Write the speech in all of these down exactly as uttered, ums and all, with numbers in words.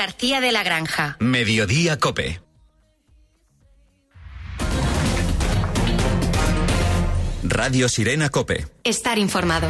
García de la Granja. Mediodía COPE. Radio Sirena COPE. Estar informado.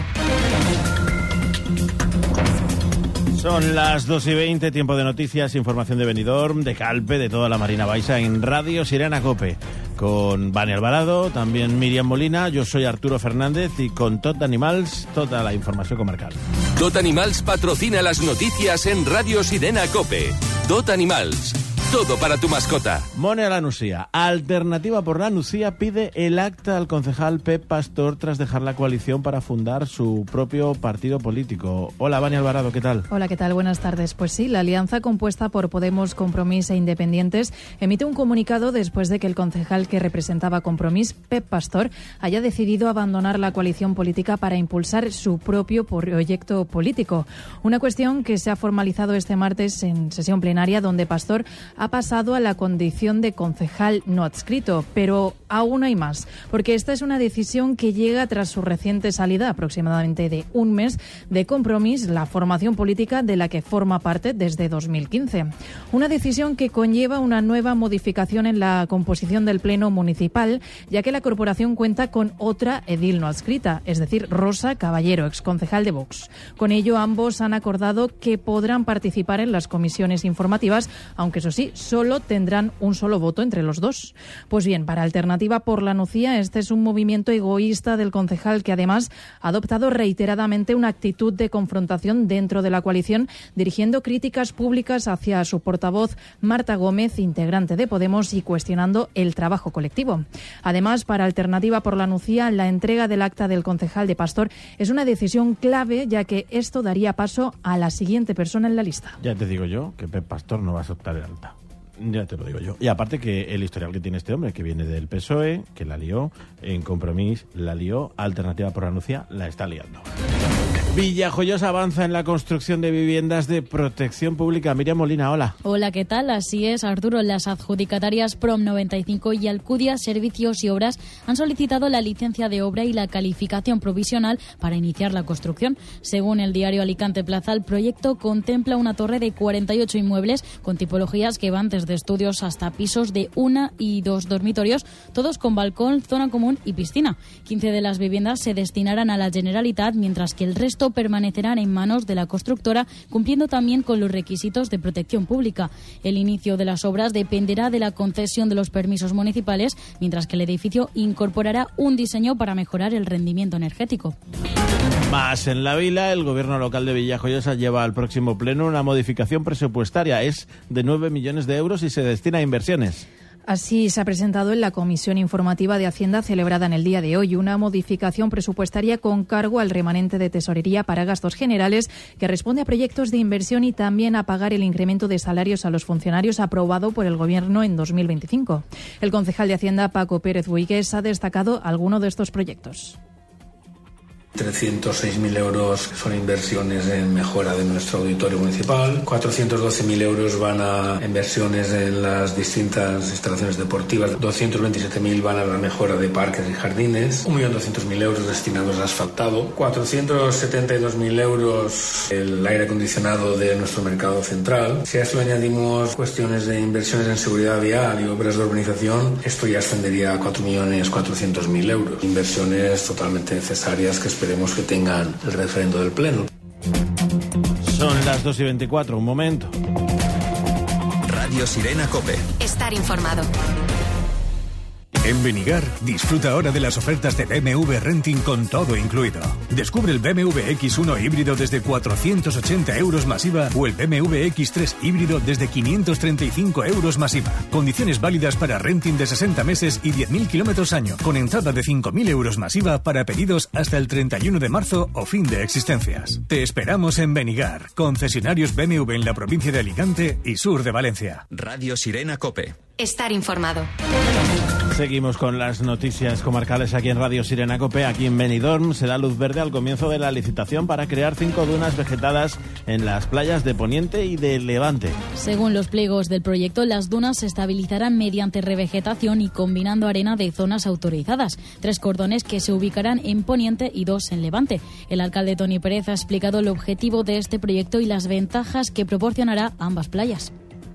Son las dos y veinte, tiempo de noticias, información de Benidorm, de Calpe, de toda la Marina Baixa en Radio Sirena COPE. Con Vani Alvarado, también Miriam Molina, yo soy Arturo Fernández y con Tot Animals, toda la información comarcal. Tot Animals patrocina las noticias en Radio Sirena COPE. Tot Animals, todo para tu mascota. Mone a la Nucía. Alternativa por la Nucía pide el acta al concejal Pep Pastor tras dejar la coalición para fundar su propio partido político. Hola, Vani Alvarado, ¿qué tal? Hola, ¿qué tal? Buenas tardes. Pues sí, la alianza compuesta por Podemos, Compromís e Independientes emite un comunicado después de que el concejal que representaba Compromís, Pep Pastor, haya decidido abandonar la coalición política para impulsar su propio proyecto político. Una cuestión que se ha formalizado este martes en sesión plenaria, donde Pastor ha pasado a la condición de concejal no adscrito, pero aún hay más, porque esta es una decisión que llega tras su reciente salida, aproximadamente de un mes, de Compromís, la formación política de la que forma parte desde dos mil quince. Una decisión que conlleva una nueva modificación en la composición del Pleno Municipal, ya que la corporación cuenta con otra edil no adscrita, es decir, Rosa Caballero, exconcejal de Vox. Con ello, ambos han acordado que podrán participar en las comisiones informativas, aunque eso sí, solo tendrán un solo voto entre los dos. Pues bien, para Alternativa por la Nucía, este es un movimiento egoísta del concejal que además ha adoptado reiteradamente una actitud de confrontación dentro de la coalición, dirigiendo críticas públicas hacia su portavoz Marta Gómez, integrante de Podemos, y cuestionando el trabajo colectivo. Además, para Alternativa por la Nucía, la entrega del acta del concejal de Pastor es una decisión clave, ya que esto daría paso a la siguiente persona en la lista. Ya te digo yo que Pep Pastor no va a aceptar el alta. Ya te lo digo yo. Y aparte que el historial que tiene este hombre, que viene del P S O E, que la lió, en Compromís la lió, Alternativa por la Nucía la está liando. Villajoyosa avanza en la construcción de viviendas de protección pública. Miriam Molina, hola. Hola, ¿qué tal? Así es, Arturo. Las adjudicatarias Prom noventa y cinco y Alcudia Servicios y Obras han solicitado la licencia de obra y la calificación provisional para iniciar la construcción. Según el diario Alicante Plaza, el proyecto contempla una torre de cuarenta y ocho inmuebles con tipologías que van desde estudios hasta pisos de una y dos dormitorios, todos con balcón, zona común y piscina. quince de las viviendas se destinarán a la Generalitat, mientras que el resto permanecerán en manos de la constructora, cumpliendo también con los requisitos de protección pública. El inicio de las obras dependerá de la concesión de los permisos municipales, mientras que el edificio incorporará un diseño para mejorar el rendimiento energético. Más en la vila, el gobierno local de Villajoyosa lleva al próximo pleno una modificación presupuestaria. Es de nueve millones de euros y se destina a inversiones. Así se ha presentado en la Comisión Informativa de Hacienda celebrada en el día de hoy una modificación presupuestaria con cargo al remanente de tesorería para gastos generales que responde a proyectos de inversión y también a pagar el incremento de salarios a los funcionarios aprobado por el Gobierno en dos mil veinticinco. El concejal de Hacienda, Paco Pérez Buigues, ha destacado algunos de estos proyectos. trescientos seis mil euros son inversiones en mejora de nuestro auditorio municipal, cuatrocientos doce mil euros van a inversiones en las distintas instalaciones deportivas, doscientos veintisiete mil van a la mejora de parques y jardines, un millón doscientos mil euros destinados al asfaltado, cuatrocientos setenta y dos mil euros el aire acondicionado de nuestro mercado central. Si a esto le añadimos cuestiones de inversiones en seguridad vial y obras de urbanización, esto ya ascendería a cuatro millones cuatrocientos mil euros. Inversiones totalmente necesarias que esperemos que tengan el referendo del Pleno. Son las dos y veinticuatro, un momento. Radio Sirena COPE. Estar informado. En Benigar, disfruta ahora de las ofertas de B M W Renting con todo incluido. Descubre el B M W X uno híbrido desde cuatrocientos ochenta euros más I V A o el B M W X tres híbrido desde quinientos treinta y cinco euros más I V A. Condiciones válidas para renting de sesenta meses y diez mil kilómetros año, con entrada de cinco mil euros más I V A para pedidos hasta el treinta y uno de marzo o fin de existencias. Te esperamos en Benigar, concesionarios B M W en la provincia de Alicante y sur de Valencia. Radio Sirena COPE. Estar informado. Seguimos con las noticias comarcales aquí en Radio Sirena Cope. Aquí en Benidorm se da luz verde al comienzo de la licitación para crear cinco dunas vegetadas en las playas de Poniente y de Levante. Según los pliegos del proyecto, las dunas se estabilizarán mediante revegetación y combinando arena de zonas autorizadas. Tres cordones que se ubicarán en Poniente y dos en Levante. El alcalde Toni Pérez ha explicado el objetivo de este proyecto y las ventajas que proporcionará a ambas playas.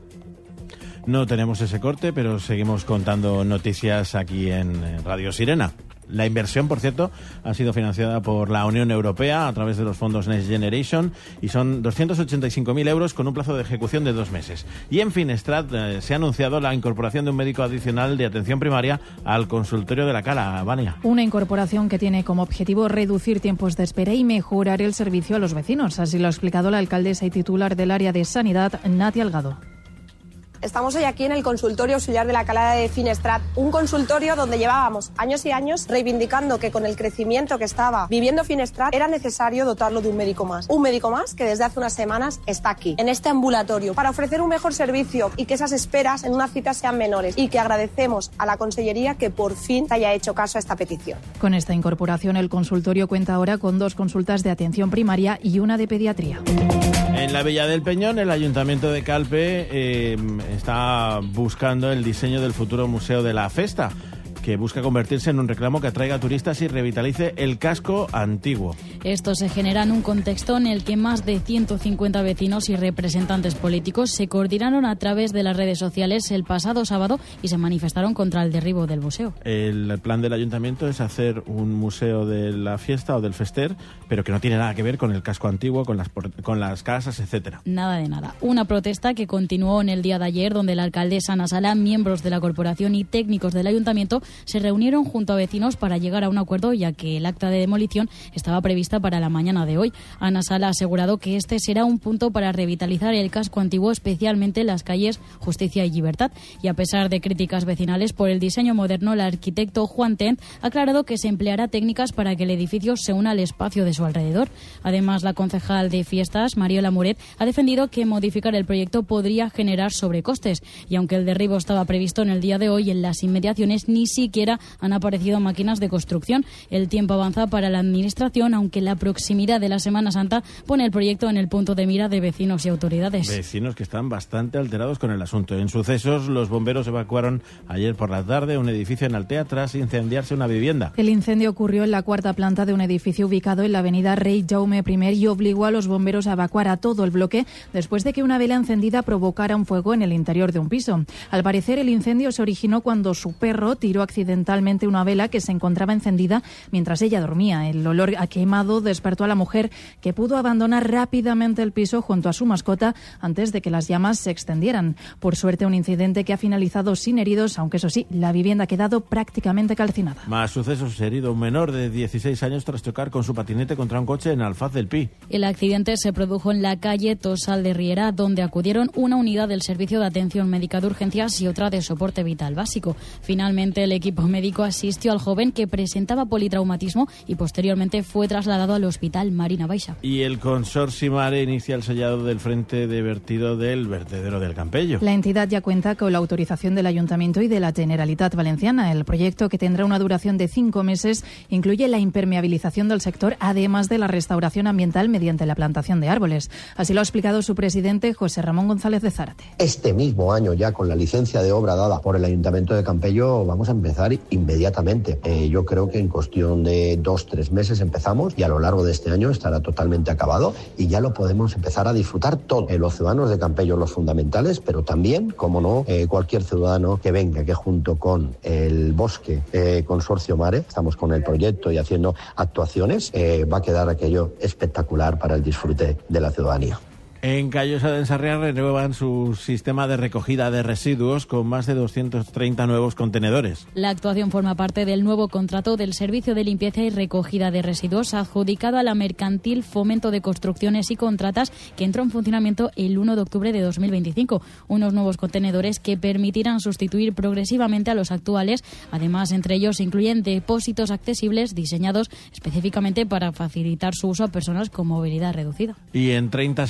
No tenemos ese corte, pero seguimos contando noticias aquí en Radio Sirena. La inversión, por cierto, ha sido financiada por la Unión Europea a través de los fondos Next Generation y son doscientos ochenta y cinco mil euros con un plazo de ejecución de dos meses. Y en Finestrat eh, se ha anunciado la incorporación de un médico adicional de atención primaria al consultorio de la Cala. Vania. Una incorporación que tiene como objetivo reducir tiempos de espera y mejorar el servicio a los vecinos. Así lo ha explicado la alcaldesa y titular del área de Sanidad, Nati Algado. Estamos hoy aquí en el consultorio auxiliar de la Cala de Finestrat, un consultorio donde llevábamos años y años reivindicando que con el crecimiento que estaba viviendo Finestrat era necesario dotarlo de un médico más. Un médico más que desde hace unas semanas está aquí, en este ambulatorio, para ofrecer un mejor servicio y que esas esperas en una cita sean menores, y que agradecemos a la Consellería que por fin haya hecho caso a esta petición. Con esta incorporación, el consultorio cuenta ahora con dos consultas de atención primaria y una de pediatría. En la Villa del Peñón, el Ayuntamiento de Calpe eh, está buscando el diseño del futuro Museo de la Festa, que busca convertirse en un reclamo que atraiga turistas y revitalice el casco antiguo. Esto se genera en un contexto en el que más de ciento cincuenta vecinos y representantes políticos se coordinaron a través de las redes sociales el pasado sábado y se manifestaron contra el derribo del museo. El plan del ayuntamiento es hacer un museo de la fiesta o del fester, pero que no tiene nada que ver con el casco antiguo, con las, con las casas, etcétera. Nada de nada. Una protesta que continuó en el día de ayer, donde la alcaldesa Ana Sala, miembros de la corporación y técnicos del ayuntamiento se reunieron junto a vecinos para llegar a un acuerdo, ya que el acta de demolición estaba prevista para la mañana de hoy. Ana Sala ha asegurado que este será un punto para revitalizar el casco antiguo, especialmente las calles Justicia y Libertad. Y a pesar de críticas vecinales por el diseño moderno, el arquitecto Juan Tent ha aclarado que se empleará técnicas para que el edificio se una al espacio de su alrededor. Además, la concejal de Fiestas, Mariola Muret, ha defendido que modificar el proyecto podría generar sobrecostes. Y aunque el derribo estaba previsto en el día de hoy, en las inmediaciones ni siquiera han aparecido máquinas de construcción. El tiempo avanza para la administración, aunque la proximidad de la Semana Santa pone el proyecto en el punto de mira de vecinos y autoridades. Vecinos que están bastante alterados con el asunto. En sucesos, los bomberos evacuaron ayer por la tarde un edificio en Altea tras incendiarse una vivienda. El incendio ocurrió en la cuarta planta de un edificio ubicado en la avenida Rey Jaume primero y obligó a los bomberos a evacuar a todo el bloque después de que una vela encendida provocara un fuego en el interior de un piso. Al parecer, el incendio se originó cuando su perro tiró accidentalmente una vela que se encontraba encendida mientras ella dormía. El olor a quemado despertó a la mujer, que pudo abandonar rápidamente el piso junto a su mascota antes de que las llamas se extendieran. Por suerte, un incidente que ha finalizado sin heridos, aunque eso sí, la vivienda ha quedado prácticamente calcinada. Más sucesos: herido un menor de dieciséis años tras chocar con su patinete contra un coche en Alfaz del Pi. El accidente se produjo en la calle Tosal de Riera, donde acudieron una unidad del Servicio de Atención Médica de Urgencias y otra de Soporte Vital Básico. Finalmente, el equipo médico asistió al joven, que presentaba politraumatismo, y posteriormente fue trasladado al Hospital Marina Baixa. Y el Consorci Mare inicia el sellado del frente de vertido del vertedero del Campello. La entidad ya cuenta con la autorización del Ayuntamiento y de la Generalitat Valenciana. El proyecto, que tendrá una duración de cinco meses, incluye la impermeabilización del sector, además de la restauración ambiental mediante la plantación de árboles. Así lo ha explicado su presidente, José Ramón González de Zárate. Este mismo año, ya con la licencia de obra dada por el Ayuntamiento de Campello, vamos a empezar inmediatamente. Eh, yo creo que en cuestión de dos, tres meses empezamos, y a lo largo de este año estará totalmente acabado y ya lo podemos empezar a disfrutar todos. Eh, los ciudadanos de Campello, los fundamentales, pero también, como no, eh, cualquier ciudadano que venga, que junto con el Bosque eh, Consorcio Mare, estamos con el proyecto y haciendo actuaciones, eh, va a quedar aquello espectacular para el disfrute de la ciudadanía. En Callosa de Ensarriá renuevan su sistema de recogida de residuos con más de doscientos treinta nuevos contenedores. La actuación forma parte del nuevo contrato del Servicio de Limpieza y Recogida de Residuos adjudicado a la Mercantil Fomento de Construcciones y Contratas, que entró en funcionamiento el uno de octubre de dos mil veinticinco. Unos nuevos contenedores que permitirán sustituir progresivamente a los actuales. Además, entre ellos se incluyen depósitos accesibles diseñados específicamente para facilitar su uso a personas con movilidad reducida. Y en treinta segundos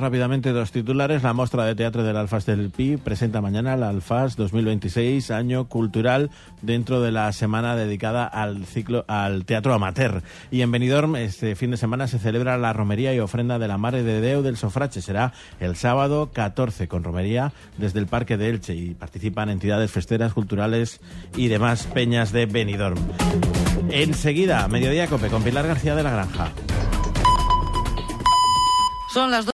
rápidamente dos titulares. La Mostra de Teatro del Alfás del Pi presenta mañana el Alfás dos mil veintiséis, año cultural, dentro de la semana dedicada al ciclo al teatro amateur. Y en Benidorm este fin de semana se celebra la romería y ofrenda de la Mare de Déu del Sofrache. Será el sábado catorce con romería desde el Parque de Elche y participan entidades festeras, culturales y demás peñas de Benidorm. Enseguida, Mediodía Cope con Pilar García de la Granja. Son las